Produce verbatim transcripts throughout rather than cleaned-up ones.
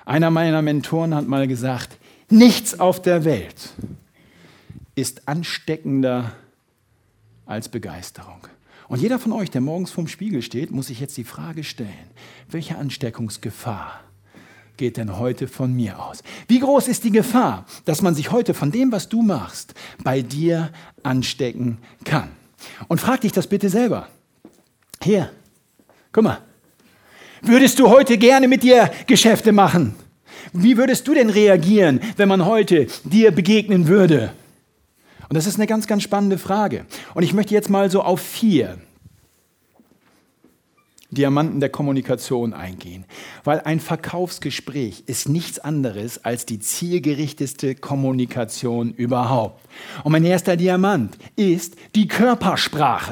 Einer meiner Mentoren hat mal gesagt, nichts auf der Welt ist ansteckender als Begeisterung. Und jeder von euch, der morgens vorm Spiegel steht, muss sich jetzt die Frage stellen, welche Ansteckungsgefahr geht denn heute von mir aus? Wie groß ist die Gefahr, dass man sich heute von dem, was du machst, bei dir anstecken kann? Und frag dich das bitte selber. Hier, guck mal. Würdest du heute gerne mit dir Geschäfte machen? Wie würdest du denn reagieren, wenn man heute dir begegnen würde? Und das ist eine ganz, ganz spannende Frage. Und ich möchte jetzt mal so auf vier Diamanten der Kommunikation eingehen. Weil ein Verkaufsgespräch ist nichts anderes als die zielgerichtete Kommunikation überhaupt. Und mein erster Diamant ist die Körpersprache.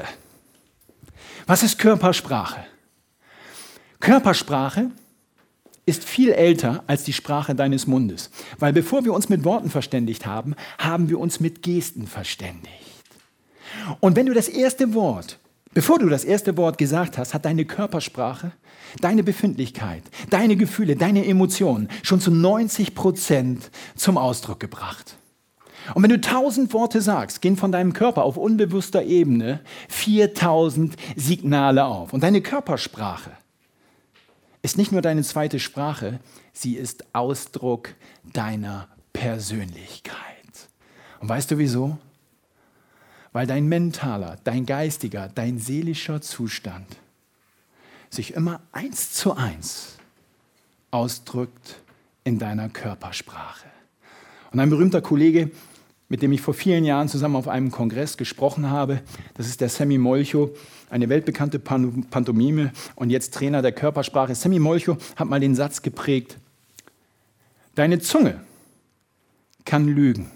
Was ist Körpersprache? Körpersprache ist viel älter als die Sprache deines Mundes. Weil bevor wir uns mit Worten verständigt haben, haben wir uns mit Gesten verständigt. Und wenn du das erste Wort, bevor du das erste Wort gesagt hast, hat deine Körpersprache, deine Befindlichkeit, deine Gefühle, deine Emotionen schon zu neunzig Prozent zum Ausdruck gebracht. Und wenn du tausend Worte sagst, gehen von deinem Körper auf unbewusster Ebene viertausend Signale auf. Und deine Körpersprache ist nicht nur deine zweite Sprache, sie ist Ausdruck deiner Persönlichkeit. Und weißt du wieso? Weil dein mentaler, dein geistiger, dein seelischer Zustand sich immer eins zu eins ausdrückt in deiner Körpersprache. Und ein berühmter Kollege, mit dem ich vor vielen Jahren zusammen auf einem Kongress gesprochen habe, das ist der Sammy Molcho, eine weltbekannte Pantomime und jetzt Trainer der Körpersprache. Sammy Molcho hat mal den Satz geprägt: Deine Zunge kann lügen,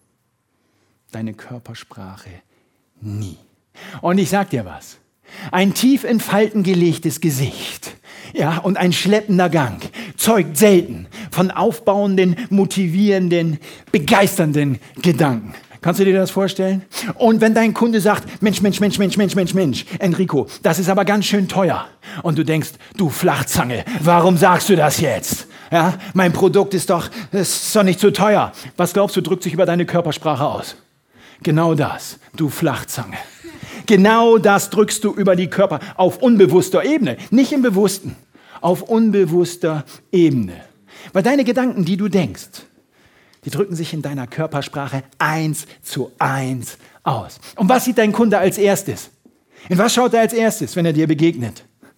deine Körpersprache nie. Und ich sag dir was, ein tief in Falten gelegtes Gesicht, ja, und ein schleppender Gang zeugt selten von aufbauenden, motivierenden, begeisternden Gedanken. Kannst du dir das vorstellen? Und wenn dein Kunde sagt, Mensch, Mensch, Mensch, Mensch, Mensch, Mensch, Mensch, Enrico, das ist aber ganz schön teuer. Und du denkst, du Flachzange, warum sagst du das jetzt? Ja, mein Produkt ist doch, ist doch nicht so teuer. Was glaubst du, drückt sich über deine Körpersprache aus? Genau das, du Flachzange. Genau das drückst du über die Körper auf unbewusster Ebene, nicht im Bewussten, auf unbewusster Ebene. Weil deine Gedanken, die du denkst, die drücken sich in deiner Körpersprache eins zu eins aus. Und was sieht dein Kunde als erstes? In was schaut er als erstes, wenn er dir begegnet?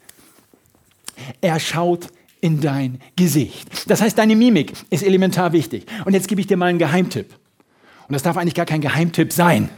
Er schaut in dein Gesicht. Das heißt, deine Mimik ist elementar wichtig. Und jetzt gebe ich dir mal einen Geheimtipp. Und das darf eigentlich gar kein Geheimtipp sein.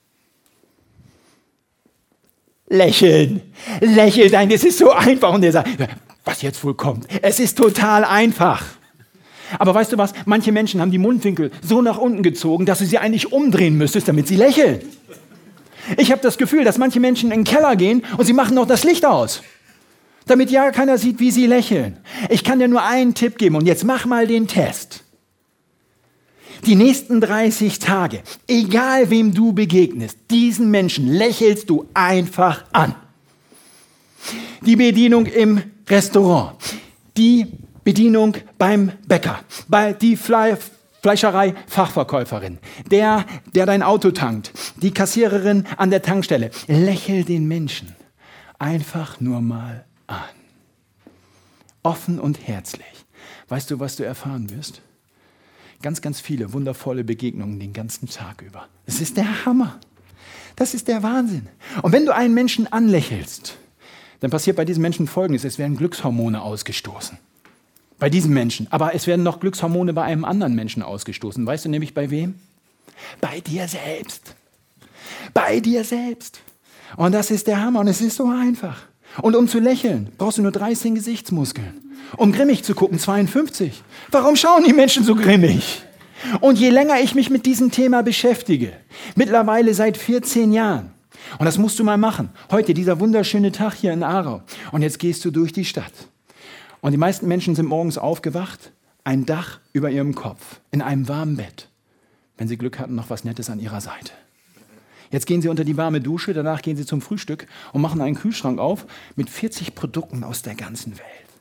Lächeln. Lächel dein, das ist so einfach. Und der sagt, was jetzt wohl kommt. Es ist total einfach. Aber weißt du was? Manche Menschen haben die Mundwinkel so nach unten gezogen, dass du sie eigentlich umdrehen müsstest, damit sie lächeln. Ich habe das Gefühl, dass manche Menschen in den Keller gehen und sie machen noch das Licht aus, damit ja keiner sieht, wie sie lächeln. Ich kann dir nur einen Tipp geben und jetzt mach mal den Test. Die nächsten dreißig Tage, egal wem du begegnest, diesen Menschen lächelst du einfach an. Die Bedienung im Restaurant, die Bedienung beim Bäcker, bei die Fle- Fleischerei-Fachverkäuferin, der, der dein Auto tankt, die Kassiererin an der Tankstelle. Lächel den Menschen einfach nur mal an. Offen und herzlich. Weißt du, was du erfahren wirst? Ganz, ganz viele wundervolle Begegnungen den ganzen Tag über. Das ist der Hammer. Das ist der Wahnsinn. Und wenn du einen Menschen anlächelst, dann passiert bei diesen Menschen Folgendes. Es werden Glückshormone ausgestoßen. Bei diesem Menschen. Aber es werden noch Glückshormone bei einem anderen Menschen ausgestoßen. Weißt du nämlich bei wem? Bei dir selbst. Bei dir selbst. Und das ist der Hammer. Und es ist so einfach. Und um zu lächeln, brauchst du nur dreizehn Gesichtsmuskeln. Um grimmig zu gucken, zweiundfünfzig. Warum schauen die Menschen so grimmig? Und je länger ich mich mit diesem Thema beschäftige, mittlerweile seit vierzehn Jahren, und das musst du mal machen, heute dieser wunderschöne Tag hier in Aarau, und jetzt gehst du durch die Stadt. Und die meisten Menschen sind morgens aufgewacht, ein Dach über ihrem Kopf, in einem warmen Bett. Wenn sie Glück hatten, noch was Nettes an ihrer Seite. Jetzt gehen sie unter die warme Dusche, danach gehen sie zum Frühstück und machen einen Kühlschrank auf mit vierzig Produkten aus der ganzen Welt.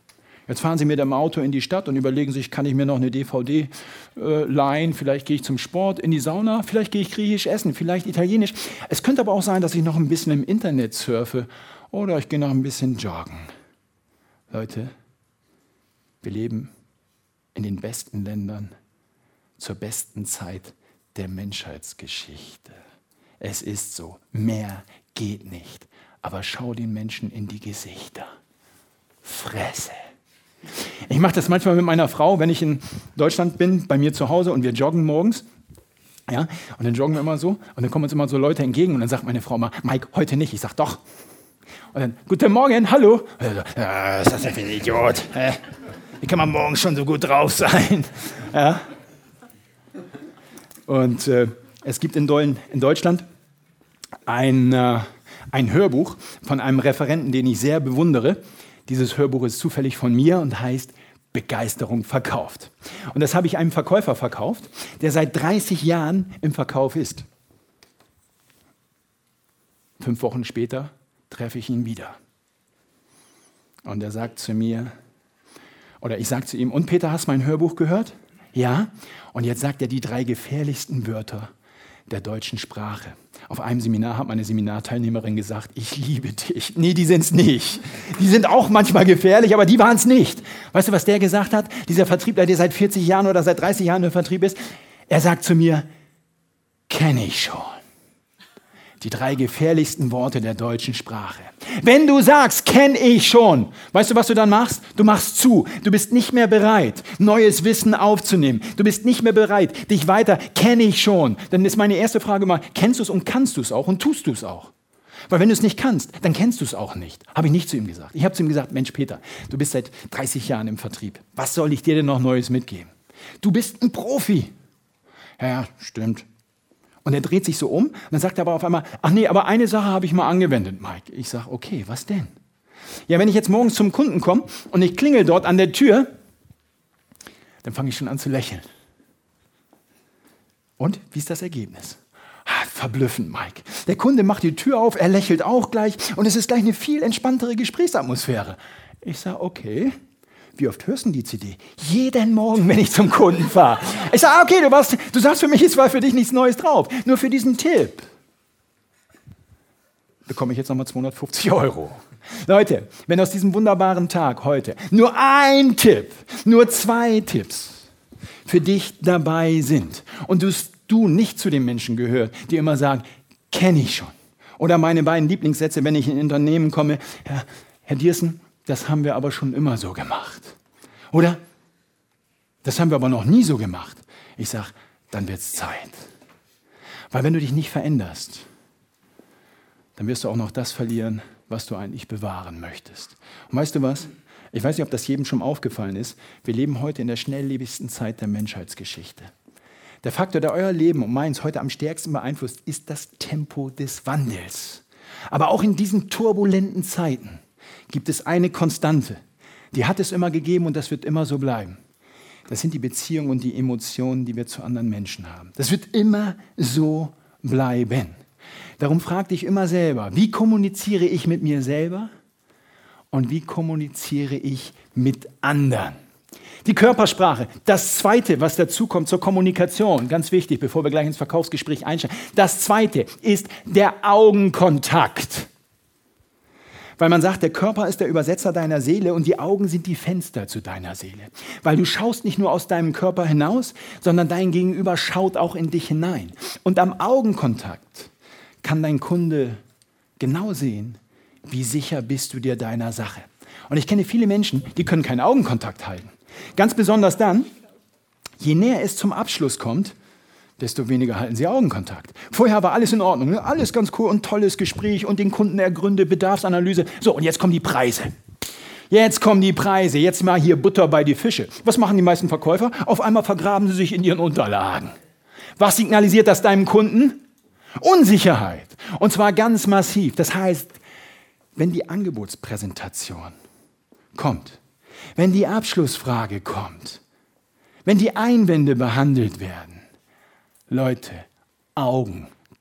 Jetzt fahren Sie mit dem Auto in die Stadt und überlegen sich, kann ich mir noch eine D V D äh, leihen? Vielleicht gehe ich zum Sport, in die Sauna, vielleicht gehe ich griechisch essen, vielleicht italienisch. Es könnte aber auch sein, dass ich noch ein bisschen im Internet surfe oder ich gehe noch ein bisschen joggen. Leute, wir leben in den besten Ländern zur besten Zeit der Menschheitsgeschichte. Es ist so, mehr geht nicht. Aber schau den Menschen in die Gesichter. Fresse. Ich mache das manchmal mit meiner Frau, wenn ich in Deutschland bin, bei mir zu Hause und wir joggen morgens. Ja, und dann joggen wir immer so und dann kommen uns immer so Leute entgegen und dann sagt meine Frau mal, Mike, heute nicht. Ich sage, doch. Und dann, guten Morgen, hallo. Ja, was ist das denn für ein Idiot? Wie kann man morgens schon so gut drauf sein? Ja. Und äh, es gibt in, Deu- in Deutschland ein, äh, ein Hörbuch von einem Referenten, den ich sehr bewundere. Dieses Hörbuch ist zufällig von mir und heißt Begeisterung verkauft. Und das habe ich einem Verkäufer verkauft, der seit dreißig Jahren im Verkauf ist. Fünf Wochen später treffe ich ihn wieder. Und er sagt zu mir, oder ich sage zu ihm, und Peter, hast du mein Hörbuch gehört? Ja. Und jetzt sagt er die drei gefährlichsten Wörter der deutschen Sprache. Auf einem Seminar hat meine Seminarteilnehmerin gesagt, ich liebe dich. Nee, die sind es nicht. Die sind auch manchmal gefährlich, aber die waren es nicht. Weißt du, was der gesagt hat? Dieser Vertriebler, der seit vierzig Jahren oder seit dreißig Jahren im Vertrieb ist, er sagt zu mir, kenne ich schon. Die drei gefährlichsten Worte der deutschen Sprache. Wenn du sagst, kenne ich schon, weißt du, was du dann machst? Du machst zu. Du bist nicht mehr bereit, neues Wissen aufzunehmen. Du bist nicht mehr bereit, dich weiter, kenne ich schon. Dann ist meine erste Frage mal, kennst du es und kannst du es auch und tust du es auch? Weil wenn du es nicht kannst, dann kennst du es auch nicht. Habe ich nicht zu ihm gesagt. Ich habe zu ihm gesagt, Mensch Peter, du bist seit dreißig Jahren im Vertrieb. Was soll ich dir denn noch Neues mitgeben? Du bist ein Profi. Ja, stimmt. Und er dreht sich so um und dann sagt er aber auf einmal, ach nee, aber eine Sache habe ich mal angewendet, Mike. Ich sage, okay, was denn? Ja, wenn ich jetzt morgens zum Kunden komme und ich klingel dort an der Tür, dann fange ich schon an zu lächeln. Und, wie ist das Ergebnis? Ah, verblüffend, Mike. Der Kunde macht die Tür auf, er lächelt auch gleich und es ist gleich eine viel entspanntere Gesprächsatmosphäre. Ich sage, okay. Wie oft hörst du die C D? Jeden Morgen, wenn ich zum Kunden fahre. Ich sage, okay, du, warst, du sagst für mich, es war für dich nichts Neues drauf. Nur für diesen Tipp bekomme ich jetzt nochmal zweihundertfünfzig Euro. Leute, wenn aus diesem wunderbaren Tag heute nur ein Tipp, nur zwei Tipps für dich dabei sind und du, du nicht zu den Menschen gehörst, die immer sagen, kenne ich schon. Oder meine beiden Lieblingssätze, wenn ich in ein Unternehmen komme, Herr, Herr Diersen, das haben wir aber schon immer so gemacht. Oder? Das haben wir aber noch nie so gemacht. Ich sage, dann wird es Zeit. Weil wenn du dich nicht veränderst, dann wirst du auch noch das verlieren, was du eigentlich bewahren möchtest. Und weißt du was? Ich weiß nicht, ob das jedem schon aufgefallen ist. Wir leben heute in der schnelllebigsten Zeit der Menschheitsgeschichte. Der Faktor, der euer Leben und meins heute am stärksten beeinflusst, ist das Tempo des Wandels. Aber auch in diesen turbulenten Zeiten gibt es eine Konstante. Die hat es immer gegeben und das wird immer so bleiben. Das sind die Beziehungen und die Emotionen, die wir zu anderen Menschen haben. Das wird immer so bleiben. Darum frag dich immer selber, wie kommuniziere ich mit mir selber und wie kommuniziere ich mit anderen? Die Körpersprache, das Zweite, was dazu kommt zur Kommunikation, ganz wichtig, bevor wir gleich ins Verkaufsgespräch einsteigen. Das Zweite ist der Augenkontakt. Weil man sagt, der Körper ist der Übersetzer deiner Seele und die Augen sind die Fenster zu deiner Seele. Weil du schaust nicht nur aus deinem Körper hinaus, sondern dein Gegenüber schaut auch in dich hinein. Und am Augenkontakt kann dein Kunde genau sehen, wie sicher bist du dir deiner Sache. Und ich kenne viele Menschen, die können keinen Augenkontakt halten. Ganz besonders dann, je näher es zum Abschluss kommt, desto weniger halten sie Augenkontakt. Vorher war alles in Ordnung, ne? Alles ganz cool und tolles Gespräch und den Kunden ergründe, Bedarfsanalyse. So, und jetzt kommen die Preise. Jetzt kommen die Preise, jetzt mal hier Butter bei die Fische. Was machen die meisten Verkäufer? Auf einmal vergraben sie sich in ihren Unterlagen. Was signalisiert das deinem Kunden? Unsicherheit. Und zwar ganz massiv. Das heißt, wenn die Angebotspräsentation kommt, wenn die Abschlussfrage kommt, wenn die Einwände behandelt werden, Leute, Augenkontakt.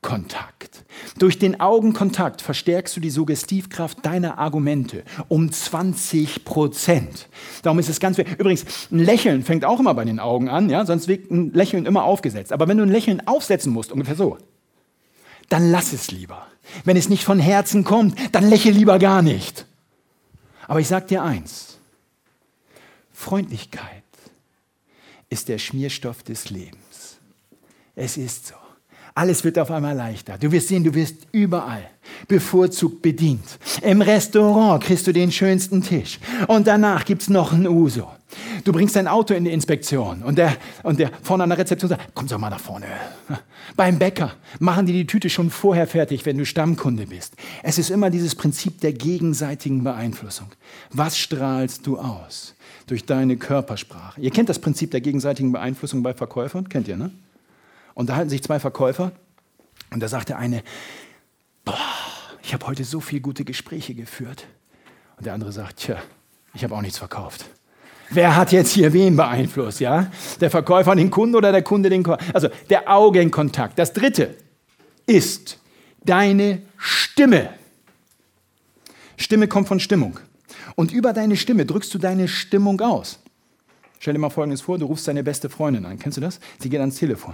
Augenkontakt. Durch den Augenkontakt verstärkst du die Suggestivkraft deiner Argumente um zwanzig Prozent. Darum ist es ganz wichtig. Übrigens, ein Lächeln fängt auch immer bei den Augen an, ja? Sonst wirkt ein Lächeln immer aufgesetzt. Aber wenn du ein Lächeln aufsetzen musst, ungefähr so, dann lass es lieber. Wenn es nicht von Herzen kommt, dann lächel lieber gar nicht. Aber ich sag dir eins, Freundlichkeit ist der Schmierstoff des Lebens. Es ist so. Alles wird auf einmal leichter. Du wirst sehen, du wirst überall bevorzugt bedient. Im Restaurant kriegst du den schönsten Tisch. Und danach gibt es noch ein Uso. Du bringst dein Auto in die Inspektion und der, und der vorne an der Rezeption sagt, komm doch mal nach vorne. Beim Bäcker machen die die Tüte schon vorher fertig, wenn du Stammkunde bist. Es ist immer dieses Prinzip der gegenseitigen Beeinflussung. Was strahlst du aus? Durch deine Körpersprache. Ihr kennt das Prinzip der gegenseitigen Beeinflussung bei Verkäufern, kennt ihr, ne? Und da halten sich zwei Verkäufer und da sagt der eine, boah, ich habe heute so viele gute Gespräche geführt. Und der andere sagt, tja, ich habe auch nichts verkauft. Wer hat jetzt hier wen beeinflusst, ja? Der Verkäufer den Kunden oder der Kunde den Käufer? Also der Augenkontakt. Das dritte ist deine Stimme. Stimme kommt von Stimmung. Und über deine Stimme drückst du deine Stimmung aus. Stell dir mal Folgendes vor, du rufst deine beste Freundin an. Kennst du das? Sie geht ans Telefon.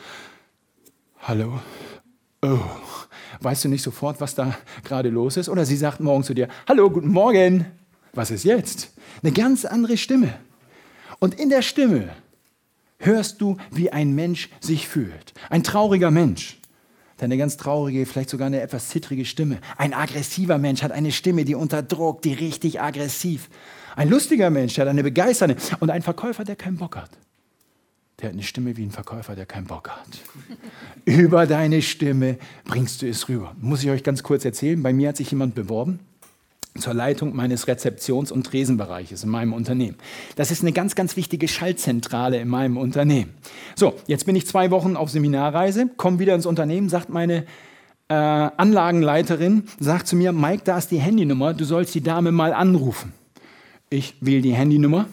Hallo? Oh, weißt du nicht sofort, was da gerade los ist? Oder sie sagt morgen zu dir, hallo, guten Morgen. Was ist jetzt? Eine ganz andere Stimme. Und in der Stimme hörst du, wie ein Mensch sich fühlt. Ein trauriger Mensch hat eine ganz traurige, vielleicht sogar eine etwas zittrige Stimme. Ein aggressiver Mensch hat eine Stimme, die unter Druck, die richtig aggressiv. Ein lustiger Mensch, der hat eine begeisternde. Und ein Verkäufer, der keinen Bock hat. Der hat eine Stimme wie ein Verkäufer, der keinen Bock hat. Über deine Stimme bringst du es rüber. Muss ich euch ganz kurz erzählen. Bei mir hat sich jemand beworben zur Leitung meines Rezeptions- und Tresenbereiches in meinem Unternehmen. Das ist eine ganz, ganz wichtige Schaltzentrale in meinem Unternehmen. So, jetzt bin ich zwei Wochen auf Seminarreise, komme wieder ins Unternehmen, sagt meine äh, Anlagenleiterin, sagt zu mir, Mike, da ist die Handynummer, du sollst die Dame mal anrufen. Ich wähle die Handynummer.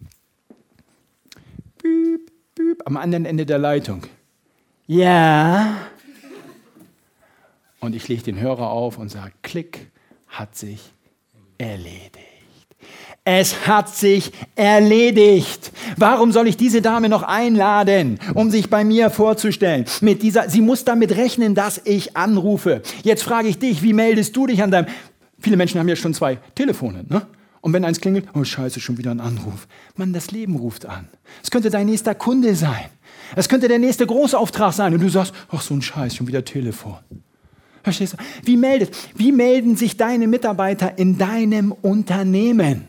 Büb, büb, am anderen Ende der Leitung. Ja. Und ich lege den Hörer auf und sage, Klick, hat sich erledigt. Es hat sich erledigt. Warum soll ich diese Dame noch einladen, um sich bei mir vorzustellen? Mit dieser, sie muss damit rechnen, dass ich anrufe. Jetzt frage ich dich, wie meldest du dich an deinem... Viele Menschen haben ja schon zwei Telefone, ne? Und wenn eins klingelt, oh scheiße, schon wieder ein Anruf. Mann, das Leben ruft an. Es könnte dein nächster Kunde sein. Es könnte der nächste Großauftrag sein. Und du sagst, ach so ein Scheiß, schon wieder Telefon. Verstehst du? Wie, meldet, wie melden sich deine Mitarbeiter in deinem Unternehmen?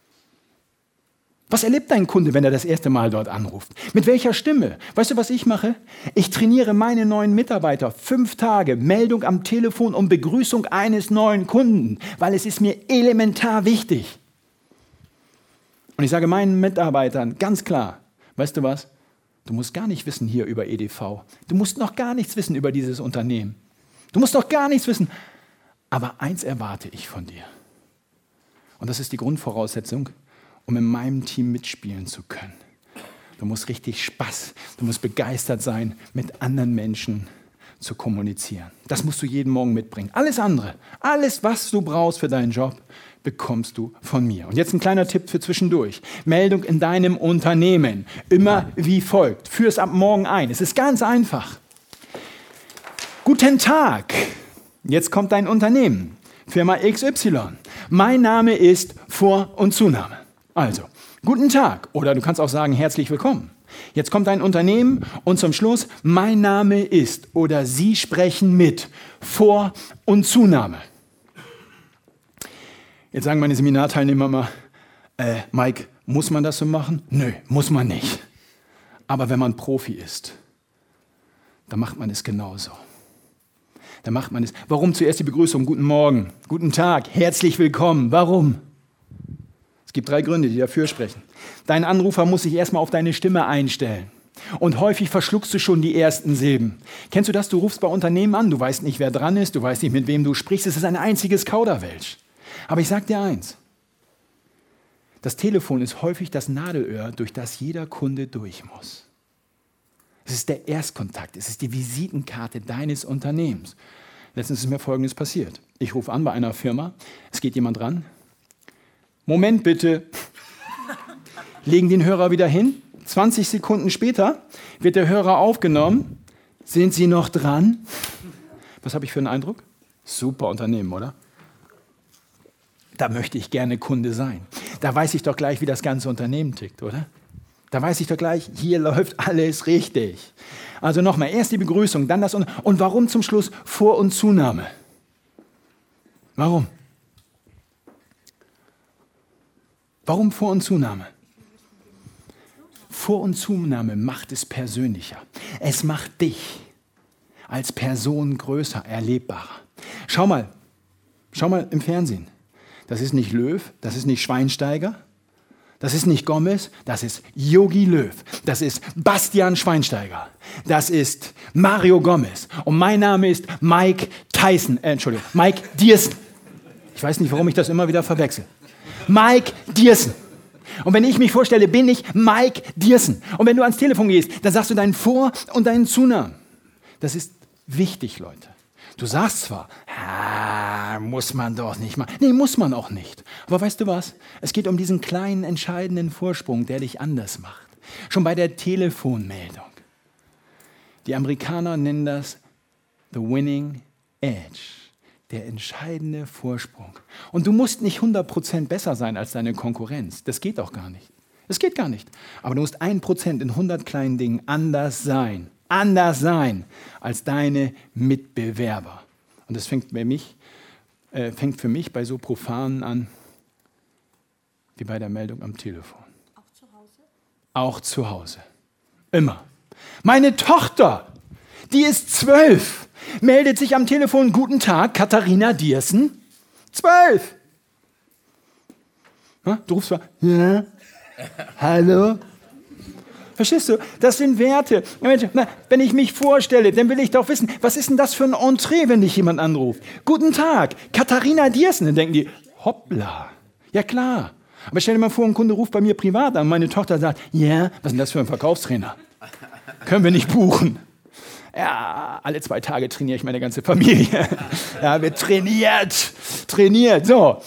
Was erlebt dein Kunde, wenn er das erste Mal dort anruft? Mit welcher Stimme? Weißt du, was ich mache? Ich trainiere meine neuen Mitarbeiter fünf Tage, Meldung am Telefon und Begrüßung eines neuen Kunden, weil es ist mir elementar wichtig. Und ich sage meinen Mitarbeitern ganz klar, weißt du was? Du musst gar nicht wissen hier über E D V. Du musst noch gar nichts wissen über dieses Unternehmen. Du musst noch gar nichts wissen. Aber eins erwarte ich von dir. Und das ist die Grundvoraussetzung, um in meinem Team mitspielen zu können. Du musst richtig Spaß, du musst begeistert sein, mit anderen Menschen zu kommunizieren. Das musst du jeden Morgen mitbringen. Alles andere, alles, was du brauchst für deinen Job, bekommst du von mir. Und jetzt ein kleiner Tipp für zwischendurch. Meldung in deinem Unternehmen. Immer wie folgt. Führ es ab morgen ein. Es ist ganz einfach. Guten Tag. Jetzt kommt dein Unternehmen. Firma X Y. Mein Name ist Vor- und Zunahme. Also, guten Tag oder du kannst auch sagen, herzlich willkommen. Jetzt kommt ein Unternehmen und zum Schluss, mein Name ist oder Sie sprechen mit Vor- und Zunahme. Jetzt sagen meine Seminarteilnehmer mal, äh, Mike, muss man das so machen? Nö, muss man nicht. Aber wenn man Profi ist, dann macht man es genauso. Dann macht man es. Warum zuerst die Begrüßung? Guten Morgen, guten Tag, herzlich willkommen. Warum? Es gibt drei Gründe, die dafür sprechen. Dein Anrufer muss sich erstmal auf deine Stimme einstellen. Und häufig verschluckst du schon die ersten Silben. Kennst du das? Du rufst bei Unternehmen an, du weißt nicht, wer dran ist, du weißt nicht, mit wem du sprichst. Es ist ein einziges Kauderwelsch. Aber ich sag dir eins. Das Telefon ist häufig das Nadelöhr, durch das jeder Kunde durch muss. Es ist der Erstkontakt, es ist die Visitenkarte deines Unternehmens. Letztens ist mir Folgendes passiert. Ich rufe an bei einer Firma, es geht jemand ran. Moment bitte. Legen den Hörer wieder hin. zwanzig Sekunden später wird der Hörer aufgenommen. Sind Sie noch dran? Was habe ich für einen Eindruck? Super Unternehmen, oder? Da möchte ich gerne Kunde sein. Da weiß ich doch gleich, wie das ganze Unternehmen tickt, oder? Da weiß ich doch gleich, hier läuft alles richtig. Also nochmal, erst die Begrüßung, dann das und, und warum zum Schluss Vor- und Zunahme? Warum? Warum Vor- und Zunahme? Vor- und Zunahme macht es persönlicher. Es macht dich als Person größer, erlebbarer. Schau mal, schau mal im Fernsehen. Das ist nicht Löw, das ist nicht Schweinsteiger, das ist nicht Gomez, das ist Jogi Löw, das ist Bastian Schweinsteiger, das ist Mario Gomez und mein Name ist Mike Tyson, äh, Entschuldigung, Mike Diersen. Ich weiß nicht, warum ich das immer wieder verwechsel. Mike Diersen. Und wenn ich mich vorstelle, bin ich Mike Diersen. Und wenn du ans Telefon gehst, dann sagst du deinen Vor- und deinen Zunamen. Das ist wichtig, Leute. Du sagst zwar, ah, muss man doch nicht machen. Nee, muss man auch nicht. Aber weißt du was? Es geht um diesen kleinen, entscheidenden Vorsprung, der dich anders macht. Schon bei der Telefonmeldung. Die Amerikaner nennen das the winning edge. Der entscheidende Vorsprung. Und du musst nicht hundert Prozent besser sein als deine Konkurrenz. Das geht auch gar nicht. Das geht gar nicht. Aber du musst ein Prozent in hundert kleinen Dingen anders sein. Anders sein als deine Mitbewerber. Und das fängt, bei mich, äh, fängt für mich bei so Profanen an, wie bei der Meldung am Telefon. Auch zu Hause? Auch zu Hause. Immer. Meine Tochter, die ist zwölf, meldet sich am Telefon, guten Tag, Katharina Diersen. Zwölf. Ha, du rufst mal, ja, hallo. Verstehst du? Das sind Werte. Wenn ich mich vorstelle, dann will ich doch wissen, was ist denn das für ein Entree, wenn dich jemand anruft? Guten Tag, Katharina Diersen. Dann denken die, hoppla. Ja klar. Aber stell dir mal vor, ein Kunde ruft bei mir privat an. Meine Tochter sagt, ja, was ist denn das für ein Verkaufstrainer? Können wir nicht buchen. Ja, alle zwei Tage trainiere ich meine ganze Familie. Ja, wird trainiert, trainiert. So,